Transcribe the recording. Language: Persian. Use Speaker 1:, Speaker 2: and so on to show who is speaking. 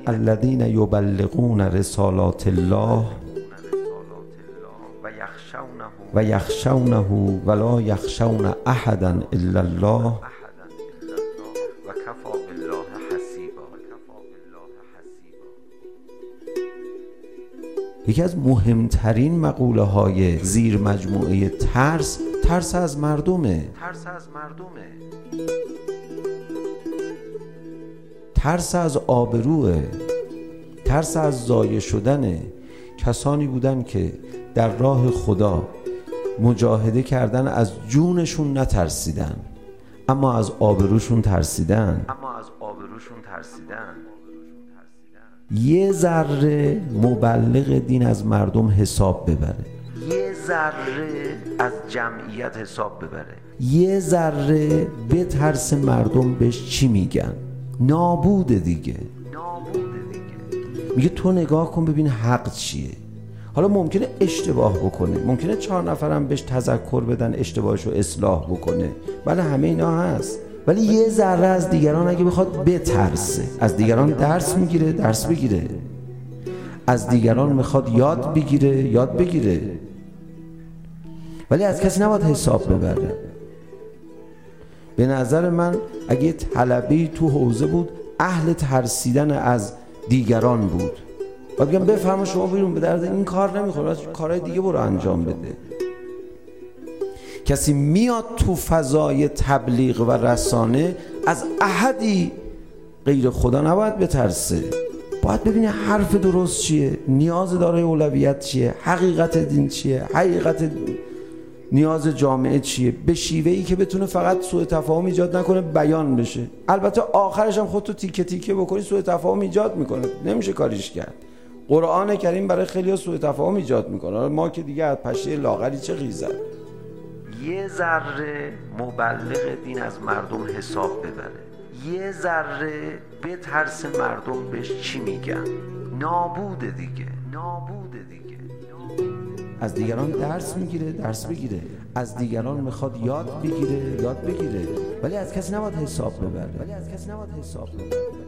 Speaker 1: الذین یبلغون رسالات الله و یخشونه ولا یخشون احدا الا الله
Speaker 2: و کفی بالله حسیبا.
Speaker 1: یکی از مهمترین مقوله های زیر مجموعه ترس از مردمه. ترس از آبروه، ترس از ضایع شدنه. کسانی بودن که در راه خدا مجاهده کردن، از جونشون نترسیدن اما از آبروشون ترسیدن. یه ذره مبلغ دین از مردم حساب ببره،
Speaker 2: یه ذره از جمعیت حساب ببره،
Speaker 1: یه ذره بترس مردم بهش چی میگن. نابوده دیگه. میگه تو نگاه کن ببین حق چیه. حالا ممکنه اشتباه بکنه، ممکنه 4 نفرم بهش تذکر بدن اشتباهشو اصلاح بکنه، بله همه اینا هست، ولی یه ذره از دیگران اگه بخواد بترسه، از دیگران درس بگیره، از دیگران میخواد یاد بگیره، ولی از کسی نباید حساب ببره. به نظر من اگه یه طلبه‌ای تو حوزه بود اهل ترسیدن از دیگران بود، باید بگم بفرما شما بیرون، به درد این کار نمیخوره، کارهای دیگه برو انجام بده. کسی میاد تو فضای تبلیغ و رسانه از احدی غیر خدا نباید بترسه، باید ببینه حرف درست چیه، نیاز دارای اولویت چیه، حقیقت دین چیه، حقیقت نیاز جامعه چیه، به شیوهی که بتونه فقط سوء تفاهم ایجاد نکنه بیان بشه. البته آخرش هم خودتو تیکه تیکه بکنی سوء تفاهم ایجاد میکنه، نمیشه کاریش کرد. قرآن کریم برای خیلی‌ها سوء تفاهم ایجاد میکنه، ما که دیگه از پشه لاغری چه غیزد.
Speaker 2: یه ذره مبلغ دین از مردم حساب ببره، یه ذره بترس مردم بهش چی میگن. نابوده دیگه.
Speaker 1: از دیگران درس بگیره، از دیگران میخواد یاد بگیره، ولی از کسی نباید حساب ببره.